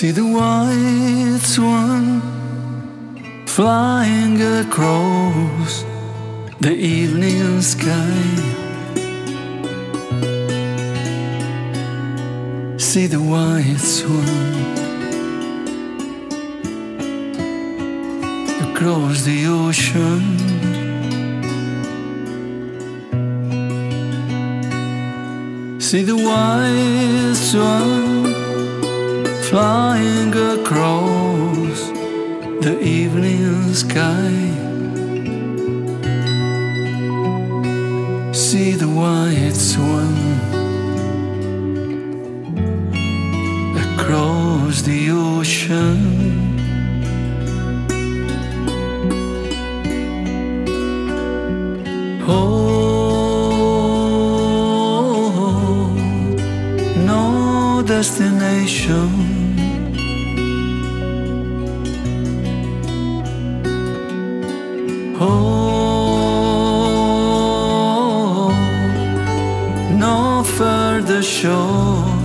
See the white swan flying across the evening sky. See the white swan across the ocean. See the white swan flying across the evening sky. See the white swan across the ocean. Oh, no destination. Oh, no further shore.